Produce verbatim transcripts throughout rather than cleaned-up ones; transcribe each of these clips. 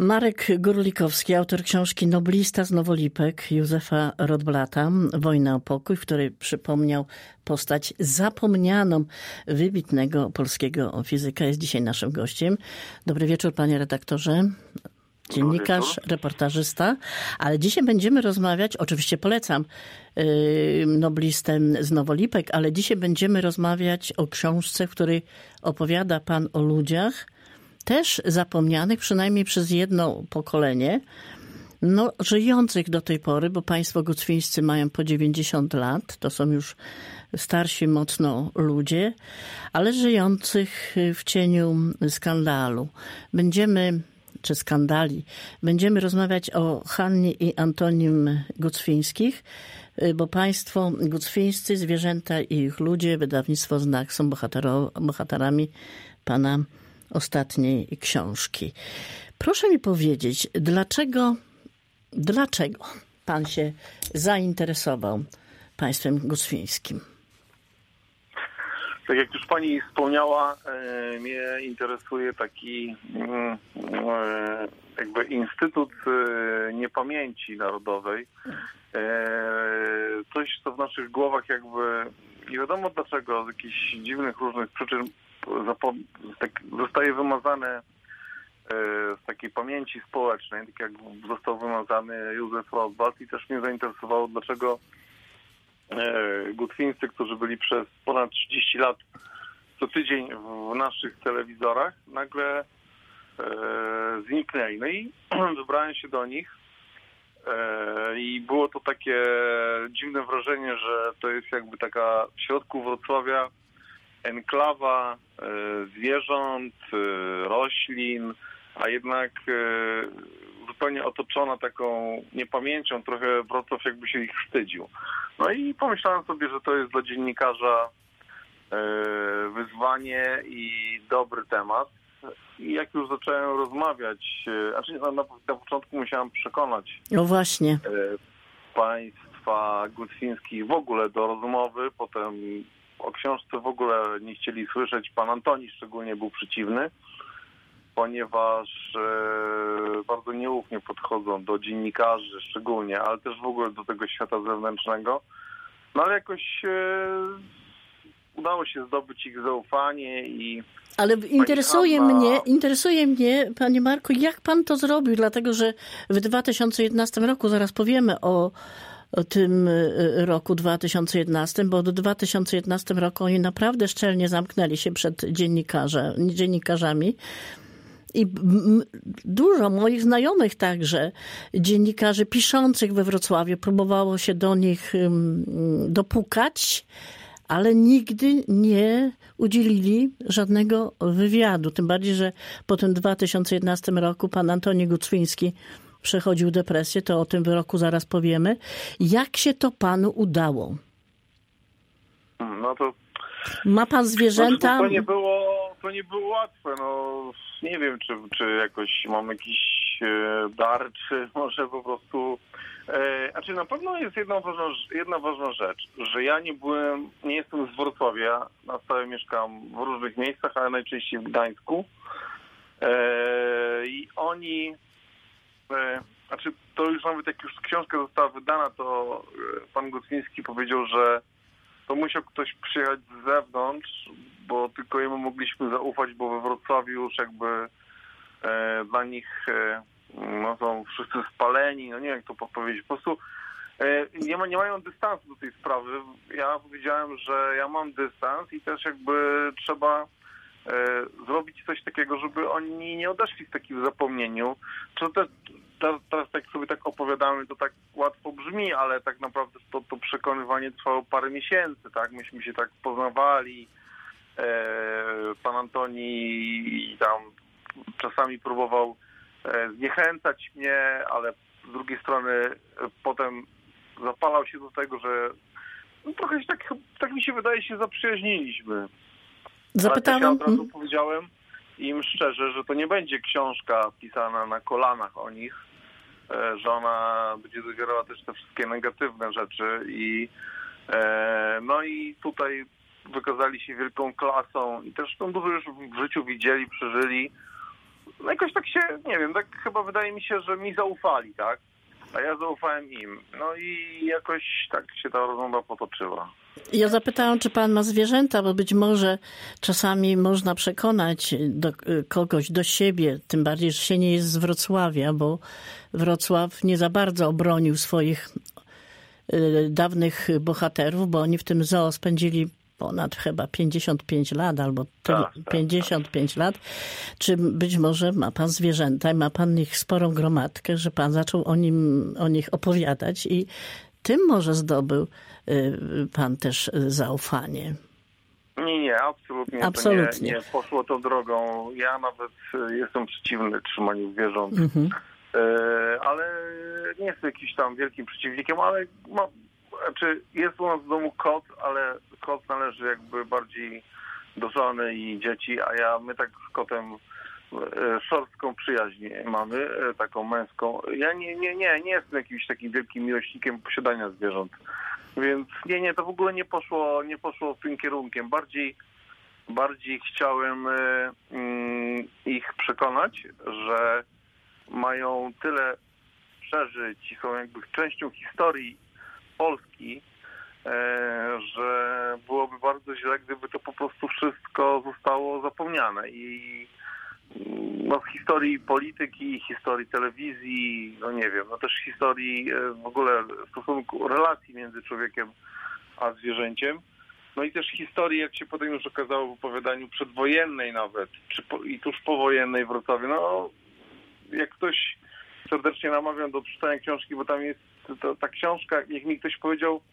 Marek Górlikowski, autor książki Noblista z Nowolipek Józefa Rotblata, Wojna o pokój, w której przypomniał postać zapomnianą wybitnego polskiego fizyka, jest dzisiaj naszym gościem. Dobry wieczór, panie redaktorze. Dziennikarz, reportażysta, ale dzisiaj będziemy rozmawiać, oczywiście polecam yy, Noblistę z Nowolipek, ale dzisiaj będziemy rozmawiać o książce, w której opowiada pan o ludziach, też zapomnianych przynajmniej przez jedno pokolenie, no żyjących do tej pory, bo państwo gucwińscy mają po dziewięćdziesiąt lat, to są już starsi mocno ludzie, ale żyjących w cieniu skandalu. Będziemy czy skandali. Będziemy rozmawiać o Hannie i Antonim Gucwińskich, bo państwo gucwińscy, zwierzęta i ich ludzie, wydawnictwo Znak są bohatero, bohaterami pana ostatniej książki. Proszę mi powiedzieć, dlaczego, dlaczego pan się zainteresował państwem gucwińskim? Tak jak już pani wspomniała, e, mnie interesuje taki e, jakby Instytut e, Niepamięci Narodowej. E, coś, co w naszych głowach jakby, nie wiadomo dlaczego, z jakichś dziwnych, różnych przyczyn zapo- tak, zostaje wymazane e, z takiej pamięci społecznej, tak jak został wymazany Józef Rotblat, i też mnie zainteresowało, dlaczego gucwińscy, którzy byli przez ponad trzydzieści lat co tydzień w naszych telewizorach, nagle e, zniknęli. No i wybrałem się do nich e, i było to takie dziwne wrażenie, że to jest jakby taka w środku Wrocławia enklawa e, zwierząt, e, roślin, a jednak e, zupełnie otoczona taką niepamięcią, trochę Wrocław jakby się ich wstydził. No i pomyślałem sobie, że to jest dla dziennikarza wyzwanie i dobry temat. I jak już zacząłem rozmawiać, znaczy na, na, na początku musiałem przekonać no właśnie. państwa gucwińskich w ogóle do rozmowy, potem o książce w ogóle nie chcieli słyszeć. Pan Antoni szczególnie był przeciwny, ponieważ e, bardzo nieufnie podchodzą do dziennikarzy szczególnie, ale też w ogóle do tego świata zewnętrznego. No ale jakoś e, udało się zdobyć ich zaufanie i... Ale interesuje Hanna... mnie, interesuje mnie, panie Marku, jak pan to zrobił, dlatego że w dwa tysiące jedenastym roku, zaraz powiemy o, o tym roku dwa tysiące jedenastym, bo do dwa tysiące jedenastym roku oni naprawdę szczelnie zamknęli się przed dziennikarze, dziennikarzami. I dużo moich znajomych także, dziennikarzy piszących we Wrocławiu, próbowało się do nich dopukać, ale nigdy nie udzielili żadnego wywiadu. Tym bardziej, że po tym dwa tysiące jedenastym roku pan Antoni Gucwiński przechodził depresję, to o tym wyroku zaraz powiemy. Jak się to panu udało? No to... Ma pan zwierzęta? No to, nie było, to nie było łatwe. No, nie wiem, czy, czy jakoś mam jakiś e, dar, czy może po prostu... E, znaczy na pewno jest jedna ważna, jedna ważna rzecz, że ja nie byłem, nie jestem z Wrocławia, na stałe mieszkam w różnych miejscach, ale najczęściej w Gdańsku. E, I oni... E, znaczy to już nawet jak już książka została wydana, to pan Gucwiński powiedział, że to musiał ktoś przyjechać z zewnątrz, bo tylko jemu mogliśmy zaufać, bo we Wrocławiu już jakby e, dla nich e, no, są wszyscy spaleni, no nie wiem jak to powiedzieć, po prostu e, nie, ma, nie mają dystansu do tej sprawy. Ja powiedziałem, że ja mam dystans i też jakby trzeba e, zrobić coś takiego, żeby oni nie odeszli w takim zapomnieniu. Czy to, teraz, teraz tak sobie tak opowiadamy, to tak łatwo brzmi, ale tak naprawdę to, to przekonywanie trwało parę miesięcy, tak? Myśmy się tak poznawali. E, pan Antoni tam czasami próbował e, zniechęcać mnie, ale z drugiej strony e, potem zapalał się do tego, że no, trochę się tak, tak mi się wydaje, się zaprzyjaźniliśmy. Zapytałem. Ale ja od razu powiedziałem im szczerze, że to nie będzie książka pisana na kolanach o nich, że ona będzie zawierała też te wszystkie negatywne rzeczy i e, no i tutaj wykazali się wielką klasą i też dużo już w życiu widzieli, przeżyli. no jakoś tak się, nie wiem, tak chyba wydaje mi się, że mi zaufali, tak? A ja zaufałem im. No i jakoś tak się ta rozmowa potoczyła. Ja zapytałam, czy pan ma zwierzęta, bo być może czasami można przekonać do kogoś, do siebie, tym bardziej, że się nie jest z Wrocławia, bo Wrocław nie za bardzo obronił swoich dawnych bohaterów, bo oni w tym zoo spędzili ponad chyba pięćdziesiąt pięć lat albo tak, pięćdziesiąt pięć tak, tak. lat. Czy być może ma pan zwierzęta i ma pan ich sporą gromadkę, że pan zaczął o, nim, o nich opowiadać i tym może zdobył pan też zaufanie? Nie, nie, absolutnie. absolutnie. Nie, nie poszło tą drogą. Ja nawet jestem przeciwny trzymaniu zwierząt. Mhm. Ale nie jestem jakimś tam wielkim przeciwnikiem, ale ma, znaczy jest u nas w domu kot, ale kot należy jakby bardziej do żony i dzieci, a ja, my tak z kotem szorstką przyjaźń mamy, taką męską. Ja nie, nie, nie, nie jestem jakimś takim wielkim miłośnikiem posiadania zwierząt. Więc nie, nie, to w ogóle nie poszło, nie poszło tym kierunkiem. Bardziej, bardziej chciałem mm, ich przekonać, że mają tyle przeżyć i są jakby częścią historii Polski, e, że byłoby bardzo źle, gdyby to po prostu wszystko zostało zapomniane. I no, z historii polityki, historii telewizji, no nie wiem, no też historii w ogóle stosunku, relacji między człowiekiem a zwierzęciem. No i też historii, jak się potem już okazało w opowiadaniu przedwojennej nawet, czy po, i tuż powojennej w Wrocławiu. No, jak ktoś serdecznie namawiam do czytania książki, bo tam jest to, ta książka, jak mi ktoś powiedział,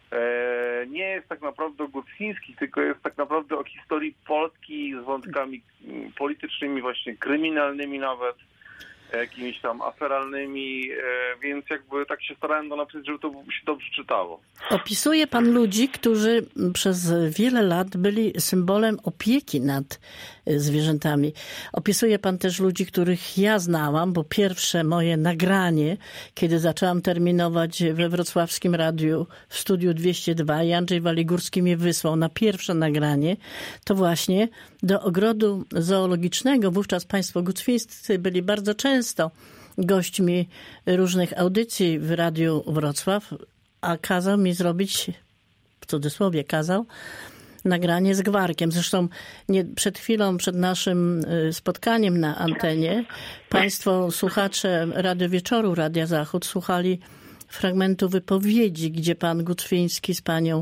e, nie jest tak naprawdę o Guckińskich, tylko jest tak naprawdę o historii Polski z wątkami politycznymi, właśnie kryminalnymi nawet, jakimiś tam aferalnymi, więc jakby tak się starałem to napisać, żeby to się dobrze czytało. Opisuje pan ludzi, którzy przez wiele lat byli symbolem opieki nad zwierzętami. Opisuje pan też ludzi, których ja znałam, bo pierwsze moje nagranie, kiedy zaczęłam terminować we wrocławskim radiu w studiu dwieście dwa i Andrzej Waligórski mnie wysłał na pierwsze nagranie, to właśnie do ogrodu zoologicznego. Wówczas państwo gucwińscy byli bardzo często gośćmi różnych audycji w Radiu Wrocław, a kazał mi zrobić, w cudzysłowie kazał, nagranie z gwarkiem. Zresztą nie, przed chwilą, przed naszym spotkaniem na antenie, państwo słuchacze Radio Wieczoru Radia Zachód słuchali fragmentu wypowiedzi, gdzie pan Gucwiński z panią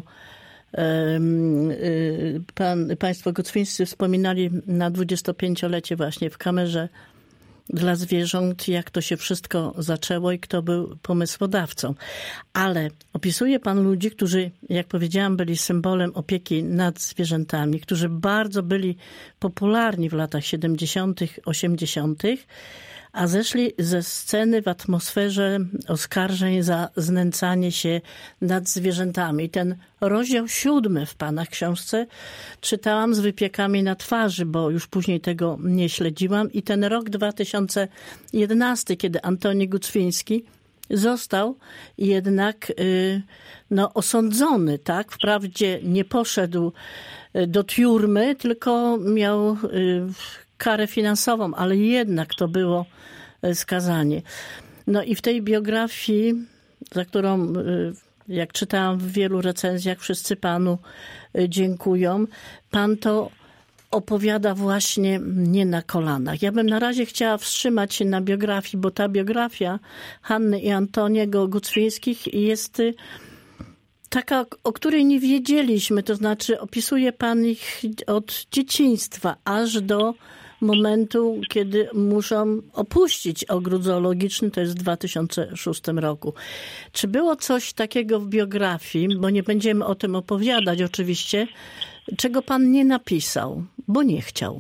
Pan, państwo Gucwińscy wspominali na dwudziestopięciolecie właśnie w kamerze dla zwierząt, jak to się wszystko zaczęło i kto był pomysłodawcą. Ale opisuje pan ludzi, którzy, jak powiedziałam, byli symbolem opieki nad zwierzętami, którzy bardzo byli popularni w latach siedemdziesiątych, osiemdziesiątych, a zeszli ze sceny w atmosferze oskarżeń za znęcanie się nad zwierzętami. Ten rozdział siódmy w pana książce czytałam z wypiekami na twarzy, bo już później tego nie śledziłam. I ten rok dwa tysiące jedenasty, kiedy Antoni Gucwiński został jednak no, osądzony, tak? Wprawdzie nie poszedł do tiurmy, tylko miał karę finansową, ale jednak to było skazanie. No i w tej biografii, za którą, jak czytałam w wielu recenzjach, wszyscy panu dziękują, pan to opowiada właśnie nie na kolanach. Ja bym na razie chciała wstrzymać się na biografii, bo ta biografia Hanny i Antoniego Gucwińskich jest taka, o której nie wiedzieliśmy. To znaczy opisuje pan ich od dzieciństwa aż do momentu, kiedy muszą opuścić ogród zoologiczny, to jest w dwa tysiące szóstym roku. Czy było coś takiego w biografii, bo nie będziemy o tym opowiadać oczywiście, czego pan nie napisał, bo nie chciał?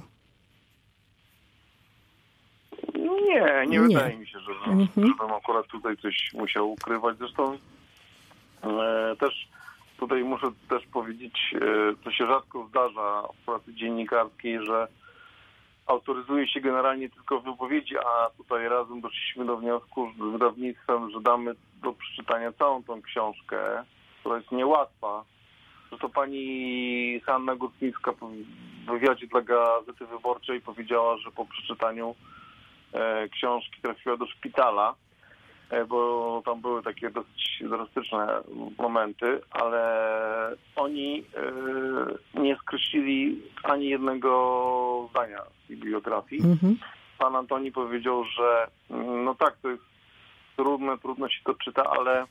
Nie, nie, nie. Wydaje mi się, że, mhm. żebym akurat tutaj coś musiał ukrywać. Zresztą e, też tutaj muszę też powiedzieć, e, to się rzadko zdarza w pracy dziennikarskiej, że autoryzuje się generalnie tylko wypowiedzi, a tutaj razem doszliśmy do wniosku z wydawnictwem, że damy do przeczytania całą tą książkę, która jest niełatwa. Zresztą pani Hanna Gucwińska w wywiadzie dla Gazety Wyborczej powiedziała, że po przeczytaniu książki trafiła do szpitala, bo tam były takie dosyć drastyczne momenty, ale oni nie skreślili ani jednego zdania z bibliografii. Mm-hmm. Pan Antoni powiedział, że no tak, to jest trudne, trudno się to czyta, ale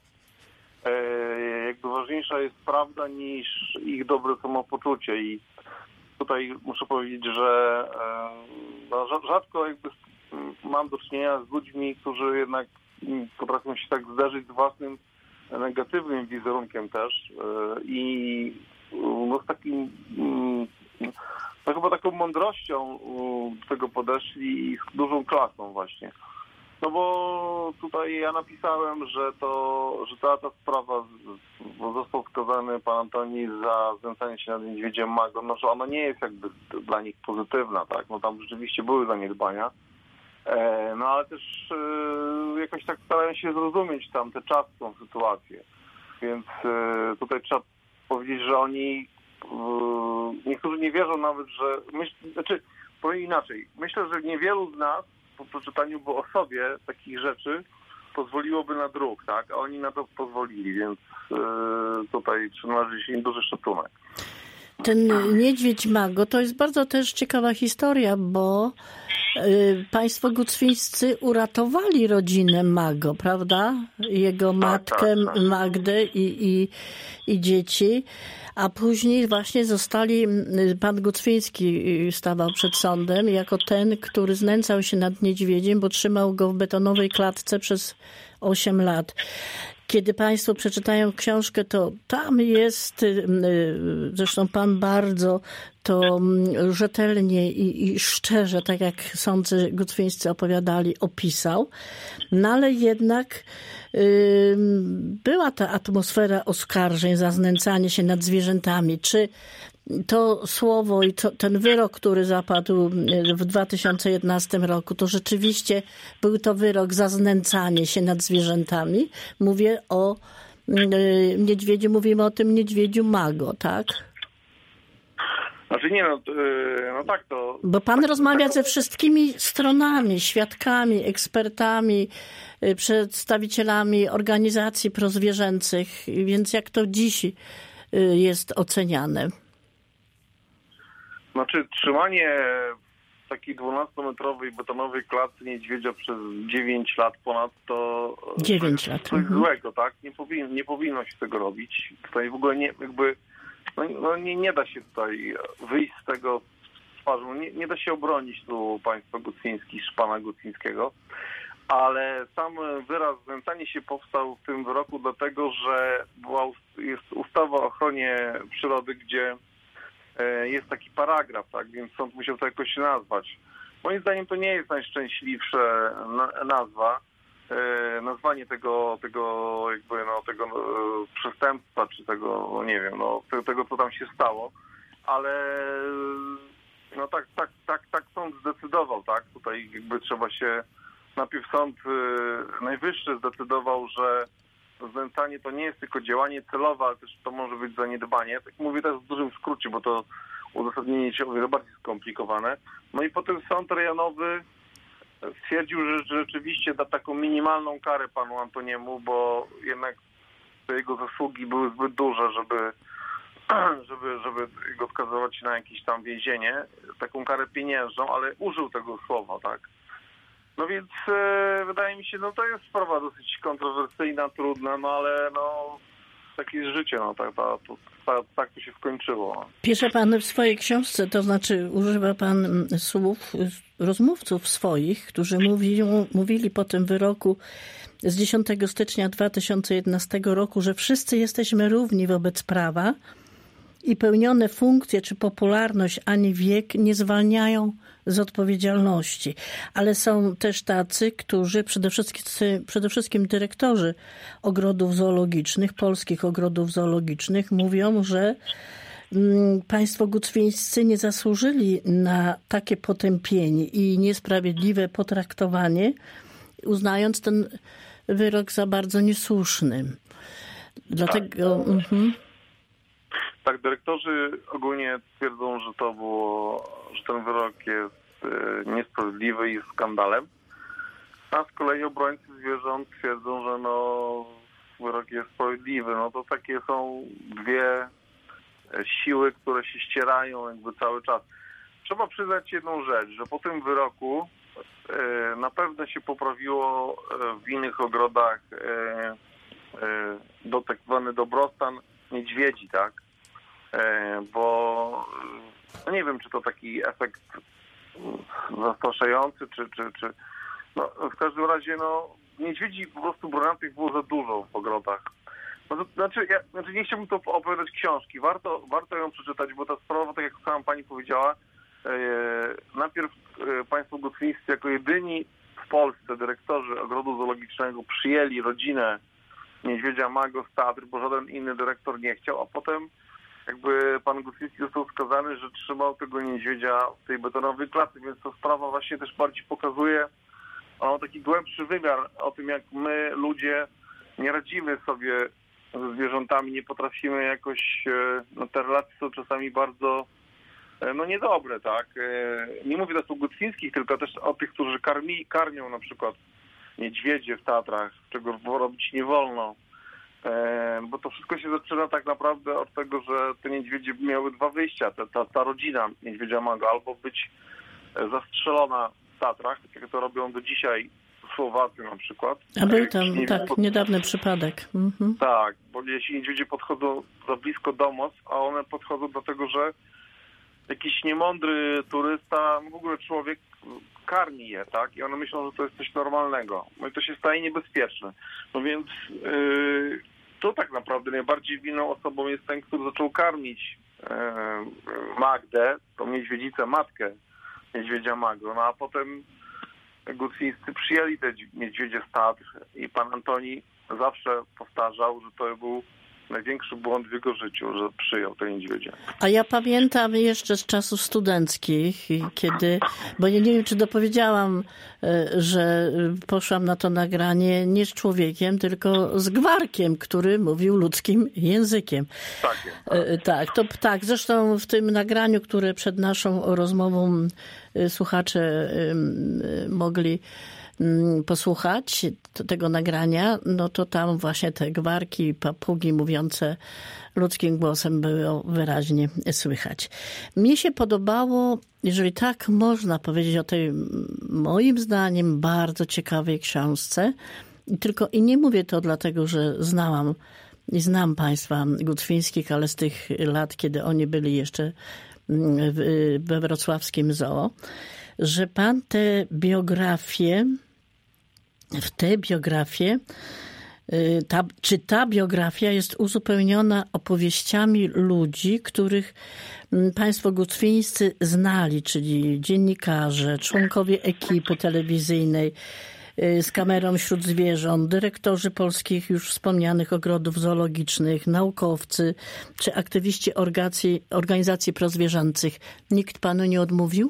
jakby ważniejsza jest prawda niż ich dobre samopoczucie i tutaj muszę powiedzieć, że no, rzadko jakby mam do czynienia z ludźmi, którzy jednak potrafią się tak zderzyć z własnym negatywnym wizerunkiem też i no z takim no chyba taką mądrością do tego podeszli i z dużą klasą właśnie. No bo tutaj ja napisałem, że to, że ta, ta sprawa, bo został skazany pan Antoni za znęcanie się nad niedźwiedziem Mago, no że ona nie jest jakby dla nich pozytywna, tak? No tam rzeczywiście były zaniedbania, e, no ale też e, jakoś tak starają się zrozumieć tam tę czasową sytuację. Więc e, tutaj trzeba powiedzieć, że oni, e, niektórzy nie wierzą nawet, że, myśl, znaczy powiem inaczej, myślę, że niewielu z nas po przeczytaniu bo o sobie takich rzeczy pozwoliłoby na druk, tak? A oni na to pozwolili, więc yy, tutaj należy się im duży szacunek. Ten niedźwiedź Mago to jest bardzo też ciekawa historia, bo y, państwo gucwińscy uratowali rodzinę Mago, prawda? Jego matkę tak, tak, tak. Magdę i, i, i dzieci, a później właśnie zostali, pan Gucwiński stawał przed sądem jako ten, który znęcał się nad niedźwiedziem, bo trzymał go w betonowej klatce przez osiem lat. Kiedy państwo przeczytają książkę, to tam jest, zresztą pan bardzo to rzetelnie i, i szczerze, tak jak sądzy gucwińscy opowiadali, opisał. No ale jednak y, była ta atmosfera oskarżeń za znęcanie się nad zwierzętami. Czy to słowo i to, ten wyrok, który zapadł w dwa tysiące jedenastym roku, to rzeczywiście był to wyrok za znęcanie się nad zwierzętami? Mówię o y, niedźwiedziu, mówimy o tym niedźwiedziu Mago, tak? Znaczy nie, no, yy, no tak to... Bo pan tak, rozmawia tak, ze wszystkimi stronami, świadkami, ekspertami, yy, przedstawicielami organizacji prozwierzęcych, więc jak to dziś yy, jest oceniane? Znaczy trzymanie takiej dwunastometrowej betonowej klatce niedźwiedzia przez dziewięć lat ponad to... dziewięć lat. Coś mhm. złego, tak? Nie powinno, nie powinno się tego robić. Tutaj w ogóle nie, jakby... No, no nie, nie da się tutaj wyjść z tego twarzą, nie, nie da się obronić tu państwa Gucwińskich, pana Gucwińskiego, ale sam wyraz znęcanie się powstał w tym wyroku dlatego, że była, jest ustawa o ochronie przyrody, gdzie jest taki paragraf, tak, więc sąd musiał to jakoś nazwać. Moim zdaniem to nie jest najszczęśliwsza nazwa. Nazwanie tego, tego jakby no, tego no, przestępstwa, czy tego, nie wiem, no, tego, tego, co tam się stało, ale no tak, tak, tak, tak sąd zdecydował, tak, tutaj jakby trzeba się, najpierw sąd y, najwyższy zdecydował, że znęcanie to nie jest tylko działanie celowe, ale też to może być zaniedbanie. Tak mówię teraz w dużym skrócie, bo to uzasadnienie jest o wiele bardziej skomplikowane. No i potem sąd rejonowy stwierdził, że rzeczywiście da taką minimalną karę panu Antoniemu, bo jednak te jego zasługi były zbyt duże, żeby, żeby, żeby go skazywać na jakieś tam więzienie, taką karę pieniężną, ale użył tego słowa, tak. No więc e, wydaje mi się, no to jest sprawa dosyć kontrowersyjna, trudna, no ale no takie jest życie, no tak, ta, to, ta, tak to się skończyło. Pisze pan w swojej książce, to znaczy używa pan słów rozmówców swoich, którzy mówią, mówili po tym wyroku z dziesiątego stycznia dwa tysiące jedenastego roku, że wszyscy jesteśmy równi wobec prawa i pełnione funkcje czy popularność ani wiek nie zwalniają z odpowiedzialności. Ale są też tacy, którzy przede wszystkim, przede wszystkim dyrektorzy ogrodów zoologicznych, polskich ogrodów zoologicznych mówią, że państwo gucwińscy nie zasłużyli na takie potępienie i niesprawiedliwe potraktowanie, uznając ten wyrok za bardzo niesłuszny. Dlatego... Tak, mhm. tak, dyrektorzy ogólnie twierdzą, że to było, że ten wyrok jest niesprawiedliwy i skandalem. A z kolei obrońcy zwierząt twierdzą, że no wyrok jest sprawiedliwy. No to takie są dwie siły, które się ścierają jakby cały czas. Trzeba przyznać jedną rzecz, że po tym wyroku e, na pewno się poprawiło w innych ogrodach e, e, do tak zwany dobrostan niedźwiedzi, tak? E, bo no nie wiem, czy to taki efekt zastraszający, czy, czy, czy no w każdym razie no niedźwiedzi po prostu brunatnych było za dużo w ogrodach. No to, znaczy, ja, znaczy nie chciałbym to opowiadać książki. Warto, warto ją przeczytać, bo ta sprawa, tak jak sama pani powiedziała, e, najpierw e, państwo gotwińscy jako jedyni w Polsce dyrektorzy ogrodu zoologicznego przyjęli rodzinę niedźwiedzia Mago z Tatr, bo żaden inny dyrektor nie chciał, a potem jakby pan Gutwiński został skazany, że trzymał tego niedźwiedzia w tej betonowej klatce, więc ta sprawa właśnie też bardziej pokazuje, ona ma taki głębszy wymiar o tym, jak my ludzie nie radzimy sobie ze zwierzętami, nie potrafimy jakoś, no te relacje są czasami bardzo, no niedobre, tak. Nie mówię teraz o Gutwińskich, tylko też o tych, którzy karmi, karmią na przykład niedźwiedzie w Tatrach, czego robić nie wolno. Bo to wszystko się zaczyna tak naprawdę od tego, że te niedźwiedzie miały dwa wyjścia. Ta, ta, ta rodzina niedźwiedzia Mago albo być zastrzelona w Tatrach, tak jak to robią do dzisiaj Słowacy na przykład. A był tam, tak, pod... niedawny przypadek. Mhm. Tak, bo jeśli niedźwiedzie podchodzą za blisko domostw, a one podchodzą do tego, że jakiś niemądry turysta, w ogóle człowiek karmi je, tak? I one myślą, że to jest coś normalnego. No i to się staje niebezpieczne. No więc yy, to tak naprawdę najbardziej winną osobą jest ten, który zaczął karmić yy, Magdę, tą niedźwiedzicę, matkę niedźwiedzia Mago. No a potem Gutwińscy przyjęli te niedźwiedzie z Tatr i pan Antoni zawsze powtarzał, że to był największy błąd w jego życiu, że przyjął te niedźwiedzie. A ja pamiętam jeszcze z czasów studenckich, kiedy, bo ja nie wiem, czy dopowiedziałam, że poszłam na to nagranie nie z człowiekiem, tylko z gwarkiem, który mówił ludzkim językiem. Tak, tak. Tak, to tak. Zresztą w tym nagraniu, które przed naszą rozmową słuchacze mogli posłuchać tego nagrania, no to tam właśnie te gwarki, papugi mówiące ludzkim głosem było wyraźnie słychać. Mnie się podobało, jeżeli tak można powiedzieć o tej moim zdaniem bardzo ciekawej książce, i tylko i nie mówię to dlatego, że znałam i znam państwa Gutwińskich, ale z tych lat, kiedy oni byli jeszcze we wrocławskim zoo, że pan te biografie, w te biografie, ta, czy ta biografia jest uzupełniona opowieściami ludzi, których państwo gutwińscy znali, czyli dziennikarze, członkowie ekipy telewizyjnej z kamerą wśród zwierząt, dyrektorzy polskich już wspomnianych ogrodów zoologicznych, naukowcy czy aktywiści organizacji, organizacji prozwierzęcych. Nikt panu nie odmówił?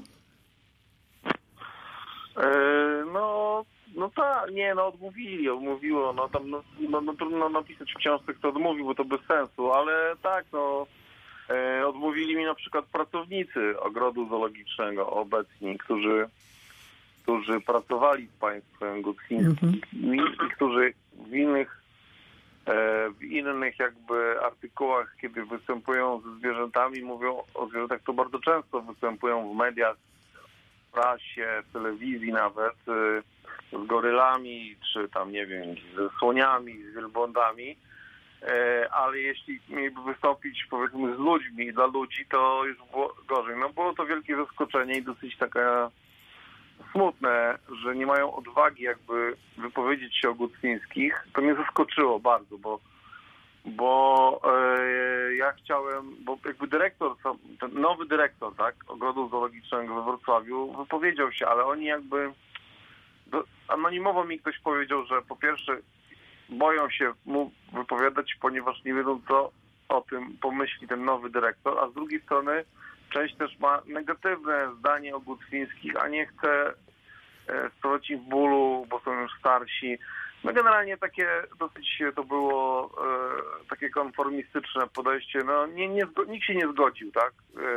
No, no tak, nie, no odmówili, odmówiło, no tam, no, no, no trudno napisać w książce, kto odmówił, bo to bez sensu, ale tak, no, e, odmówili mi na przykład pracownicy ogrodu zoologicznego obecni, którzy, którzy pracowali z państwem Gutwińskim mm-hmm. i, i którzy w innych, e, w innych jakby artykułach, kiedy występują ze zwierzętami, mówią o zwierzętach, to bardzo często występują w mediach, w prasie, w telewizji nawet, z gorylami, czy tam, nie wiem, ze słoniami, z wielbłądami, ale jeśli mieliby wystąpić, powiedzmy, z ludźmi, dla ludzi, to już było gorzej. No było to wielkie zaskoczenie i dosyć takie smutne, że nie mają odwagi jakby wypowiedzieć się o Gutwińskich. To mnie zaskoczyło bardzo, bo bo e, ja chciałem, bo jakby dyrektor, ten nowy dyrektor, tak, ogrodu zoologicznego we Wrocławiu wypowiedział się, ale oni jakby do, anonimowo mi ktoś powiedział, że po pierwsze boją się mu wypowiadać, ponieważ nie wiedzą, co o tym pomyśli ten nowy dyrektor, a z drugiej strony część też ma negatywne zdanie o Gutwińskich, a nie chce e, sprawiać im bólu, bo są już starsi. No generalnie takie dosyć to było e, takie konformistyczne podejście. No nie, nie, nikt się nie zgodził, tak? E,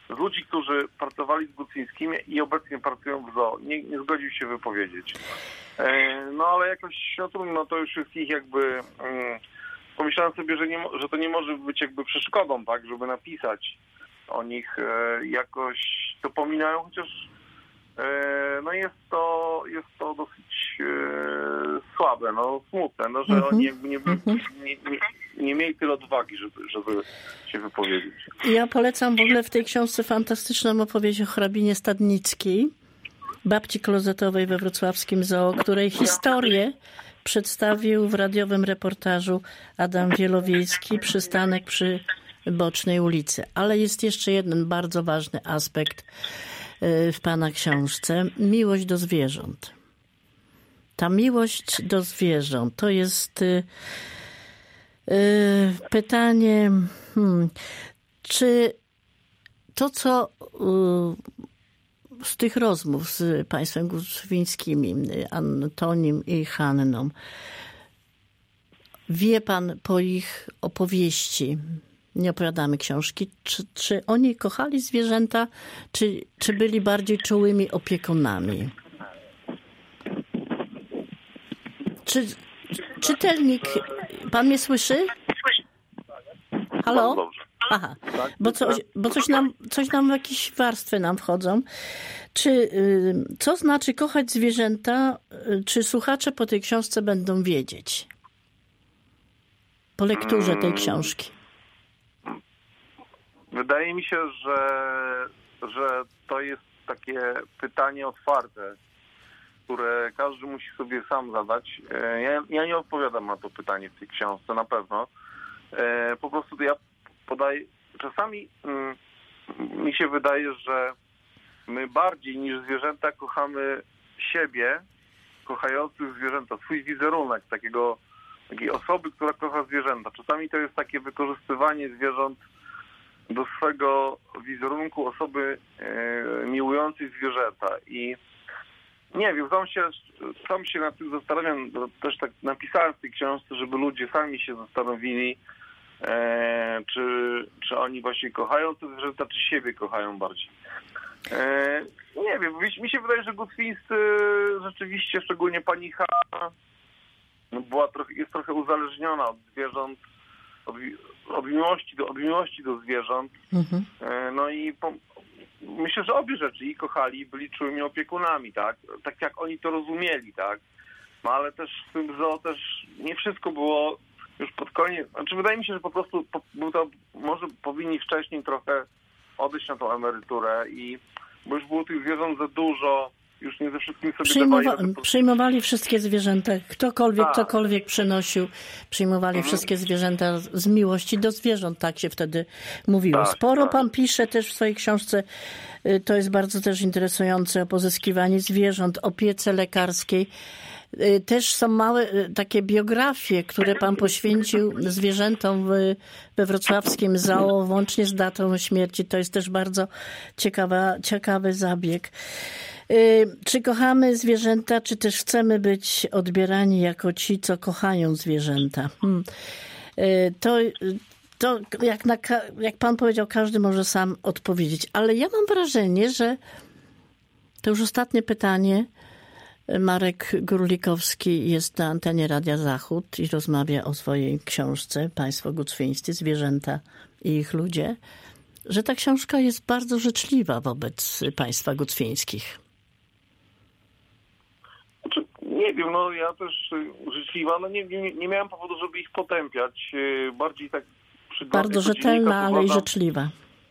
z ludzi, którzy pracowali z Gucwińskim i obecnie pracują w zoo, nie, nie zgodził się wypowiedzieć. No ale jakoś, no trudno, to już jest ich jakby... Pomyślałem sobie, że, nie, że to nie może być jakby przeszkodą, tak, żeby napisać o nich. Jakoś to pominają, chociaż no jest to, jest to dosyć słabe, no smutne, no, że mhm. oni jakby nie, nie, nie, nie mieli tyle odwagi, żeby, żeby się wypowiedzieć. Ja polecam w ogóle w tej książce fantastyczną opowieść o hrabinie Stadnickiej, babci klozetowej we wrocławskim zoo, której historię przedstawił w radiowym reportażu Adam Wielowiejski, przystanek przy Bocznej ulicy. Ale jest jeszcze jeden bardzo ważny aspekt w pana książce. Miłość do zwierząt. Ta miłość do zwierząt to jest y, y, pytanie, hmm, czy to, co y, z tych rozmów z państwem Gucwińskimi, Antonim i Hanną, wie pan po ich opowieści, nie opowiadamy książki, czy, czy oni kochali zwierzęta, czy, czy byli bardziej czułymi opiekunami? Czy czytelnik, pan mnie słyszy? Halo? Aha, bo coś, bo coś nam, coś nam jakieś warstwy nam wchodzą. Czy, co znaczy kochać zwierzęta, czy słuchacze po tej książce będą wiedzieć? Po lekturze tej książki. Wydaje mi się, że, że to jest takie pytanie otwarte, które każdy musi sobie sam zadać. Ja, ja nie odpowiadam na to pytanie w tej książce, na pewno. Po prostu ja podaję, czasami mm, mi się wydaje, że my bardziej niż zwierzęta kochamy siebie, kochających zwierzęta, swój wizerunek takiego, takiej osoby, która kocha zwierzęta. Czasami to jest takie wykorzystywanie zwierząt do swego wizerunku osoby e, miłującej zwierzęta. I nie wiem, sam się, sam się nad tym zastanawiam, też tak napisałem w tej książce, żeby ludzie sami się zastanowili, e, czy, czy oni właśnie kochają te zwierzęta, czy siebie kochają bardziej. E, nie wiem, mi się wydaje, że Gucwińscy rzeczywiście, szczególnie pani Hanna, była trochę, jest trochę uzależniona od zwierząt, od, od, miłości, do, od miłości do zwierząt. Mhm. E, no i po, myślę, że obie rzeczy i kochali, i byli czułymi opiekunami, tak? Tak jak oni to rozumieli, tak? No ale też w tym zoo też nie wszystko było już pod koniec. Znaczy wydaje mi się, że po prostu po, był to, może powinni wcześniej trochę odejść na tą emeryturę i bo już było tych zwierząt za dużo, już nie ze wszystkim sobie Przyjmowa- dawali. Przyjmowali wszystkie zwierzęta, ktokolwiek, tak. ktokolwiek przynosił, przyjmowali mhm. wszystkie zwierzęta z miłości do zwierząt, tak się wtedy mówiło. Tak, Sporo tak. pan pisze też w swojej książce, to jest bardzo też interesujące, o pozyskiwaniu zwierząt, opiece lekarskiej. Też są małe takie biografie, które pan poświęcił zwierzętom w, we wrocławskim zoo, włącznie z datą śmierci. To jest też bardzo ciekawa, ciekawy zabieg. Czy kochamy zwierzęta, czy też chcemy być odbierani jako ci, co kochają zwierzęta? Hmm. To, to jak, na, jak pan powiedział, każdy może sam odpowiedzieć. Ale ja mam wrażenie, że to już ostatnie pytanie. Marek Górlikowski jest na antenie Radia Zachód i rozmawia o swojej książce Państwo Gucwińscy, zwierzęta i ich ludzie, że ta książka jest bardzo życzliwa wobec państwa gucwińskich. Znaczy, nie wiem, no ja też życzliwa, no nie, nie, nie miałem powodu, żeby ich potępiać. Bardziej tak przygodnie. Bardzo rzetelna, ale i życzliwa.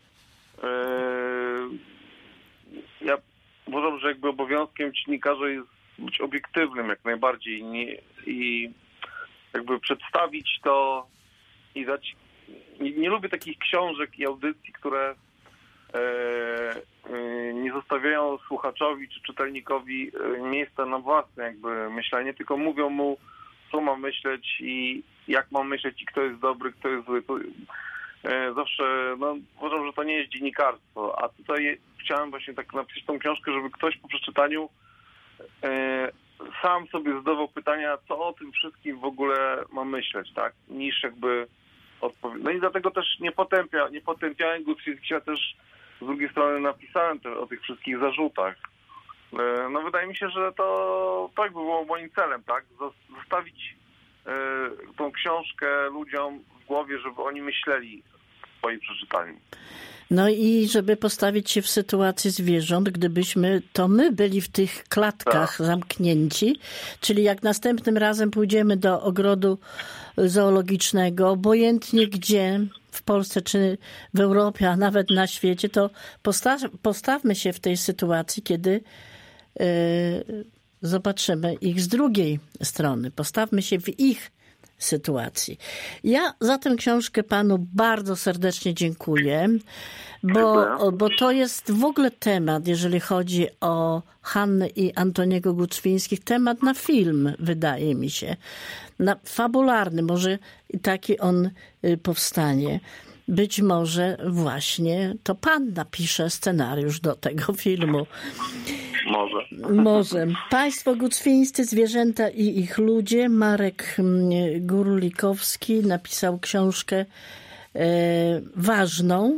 Ja uważam, że jakby obowiązkiem dziennikarza jest być obiektywnym jak najbardziej nie, i jakby przedstawić to i dać... Nie, nie lubię takich książek i audycji, które e, e, nie zostawiają słuchaczowi czy czytelnikowi miejsca na własne jakby myślenie, tylko mówią mu, co ma myśleć i jak ma myśleć i kto jest dobry, kto jest zły. To, e, zawsze no, uważam, że to nie jest dziennikarstwo, a tutaj chciałem właśnie tak napisać tą książkę, żeby ktoś po przeczytaniu e, sam sobie zadawał pytania, co o tym wszystkim w ogóle ma myśleć, tak? Niż jakby odpowiedzieć. No i dlatego też nie potępia, nie potępiałem Gucwińskiego, też z drugiej strony napisałem te, o tych wszystkich zarzutach. No wydaje mi się, że to tak było moim celem, tak? Zostawić tą książkę ludziom w głowie, żeby oni myśleli po jej przeczytaniu. No i żeby postawić się w sytuacji zwierząt, gdybyśmy, to my byli w tych klatkach tak. zamknięci, czyli jak następnym razem pójdziemy do ogrodu zoologicznego, obojętnie gdzie, w Polsce czy w Europie, a nawet na świecie, to postaw, postawmy się w tej sytuacji, kiedy yy, zobaczymy ich z drugiej strony. Postawmy się w ich sytuacji. Ja za tę książkę panu bardzo serdecznie dziękuję, bo, bo to jest w ogóle temat, jeżeli chodzi o Hannę i Antoniego Gucwińskich, temat na film, wydaje mi się. Na, fabularny, może taki on powstanie. Być może właśnie to pan napisze scenariusz do tego filmu. Może. Może. Państwo Gucwińscy, zwierzęta i ich ludzie. Marek Gurlikowski napisał książkę e, ważną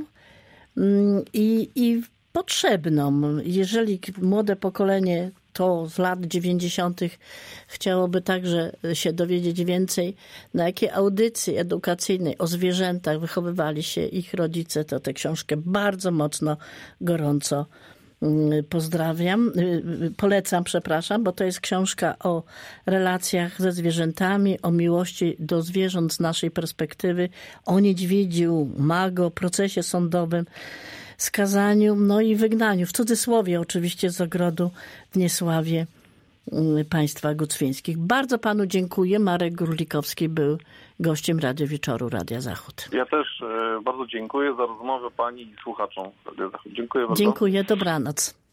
i, i potrzebną. Jeżeli młode pokolenie to z lat dziewięćdziesiątych chciałoby także się dowiedzieć więcej, na jakiej audycji edukacyjnej o zwierzętach wychowywali się ich rodzice, to tę książkę bardzo mocno, gorąco pozdrawiam, polecam, przepraszam, bo to jest książka o relacjach ze zwierzętami, o miłości do zwierząt z naszej perspektywy, o niedźwiedziu, mago, procesie sądowym, skazaniu, no i wygnaniu, w cudzysłowie oczywiście z ogrodu w Niesławie państwa Gucwińskich. Bardzo panu dziękuję. Marek Gurlikowski był gościem Radia Wieczoru Radia Zachód. Ja też bardzo dziękuję za rozmowę pani i słuchaczom Radia Zachód. Dziękuję bardzo. Dziękuję, dobranoc.